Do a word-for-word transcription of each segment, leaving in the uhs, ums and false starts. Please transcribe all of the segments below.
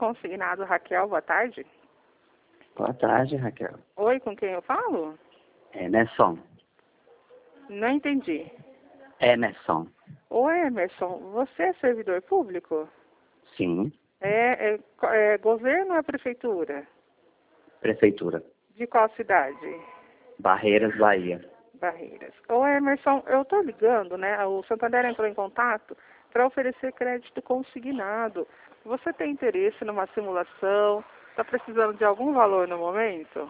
consignado, Raquel, boa tarde. Boa tarde, Raquel. Oi, com quem eu falo? Emerson. Não entendi. Emerson. Oi, Emerson, você é servidor público? Sim. É, é, é governo ou é prefeitura? Prefeitura. De qual cidade? Barreiras, Bahia. Barreiras. Ô, Emerson, eu tô ligando, né? O Santander entrou em contato para oferecer crédito consignado. Você tem interesse numa simulação? Está precisando de algum valor no momento?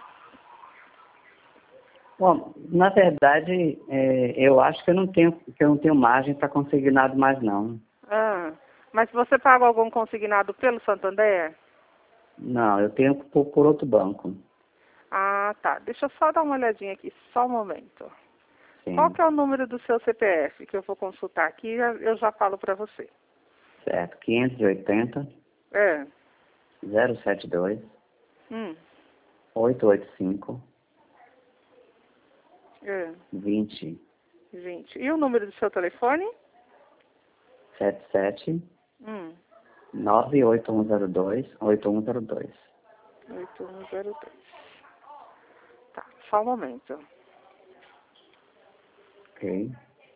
Bom, na verdade, é, eu acho que eu não tenho, que eu não tenho margem para consignado mais não. Ah, mas você paga algum consignado pelo Santander? Não, eu tenho por, por outro banco. Ah, tá. Deixa eu só dar uma olhadinha aqui, só um momento. Sim. Qual que é o número do seu C P F que eu vou consultar aqui e eu já falo para você? Certo. quinhentos e oitenta, É. zero sete dois, Hum. oito oito cinco, É. vinte, vinte. E o número do seu telefone? setenta e sete, Hum. nove oito um zero dois, oito um zero dois. oito um zero dois. Tá, só um momento. Ok.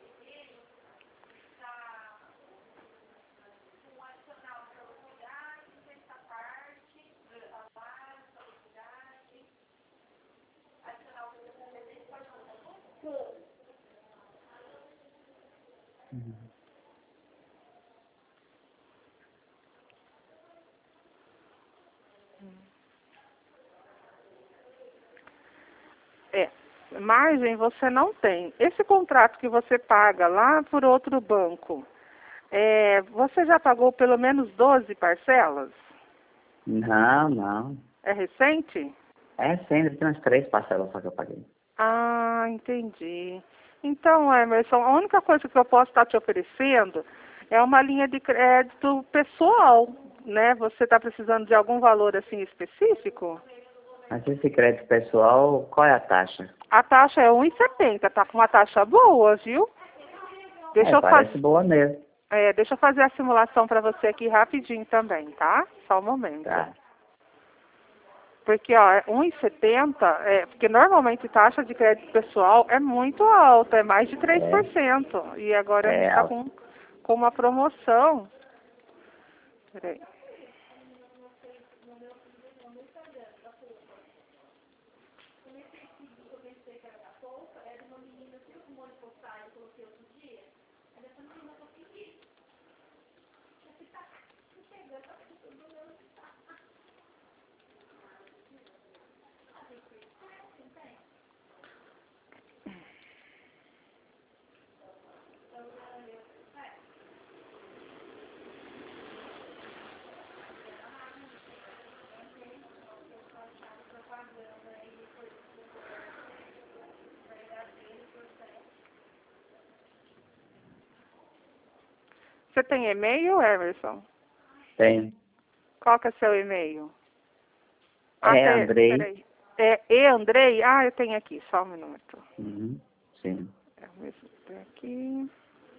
É, margem você não tem. Esse contrato que você paga lá por outro banco, é, você já pagou pelo menos doze parcelas? Não, não. É recente? É sempre, tem umas três parcelas só que eu paguei. Ah, entendi. Então, Emerson, a única coisa que eu posso estar te oferecendo é uma linha de crédito pessoal, né? Você está precisando de algum valor assim específico? Mas esse crédito pessoal, qual é a taxa? A taxa é um e setenta, tá com uma taxa boa, viu? Deixa É, eu parece fazer, boa mesmo. é, deixa eu fazer a simulação para você aqui rapidinho também, tá? Só um momento. Tá. Porque, ó, um e setenta, é, porque normalmente taxa de crédito pessoal é muito alta, é mais de três por É, cento. E agora a gente é está alto. com, com uma promoção. Peraí. Você tem e-mail, Emerson? Tem. Qual que é seu e-mail? Ah, É, tem, Andrei. peraí. É E Andrei? Ah, eu tenho aqui, só um minuto. Uhum, sim. É o mesmo tem aqui.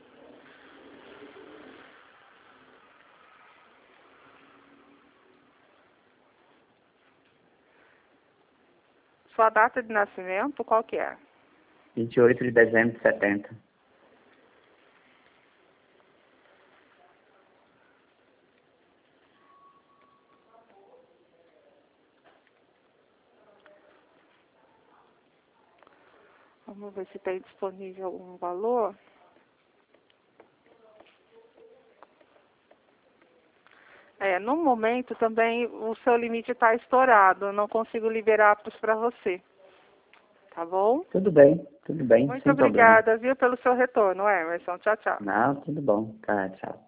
Sua data de nascimento, qual que é? vinte e oito de dezembro de setenta. Vamos ver se tem disponível algum valor. É, no momento também o seu limite está estourado. Eu não consigo liberar para você. Tá bom? Tudo bem, tudo bem, Muito sem problema. obrigada, viu, pelo seu retorno, Emerson. Tchau, tchau. Não, tudo bom. Tá, tchau.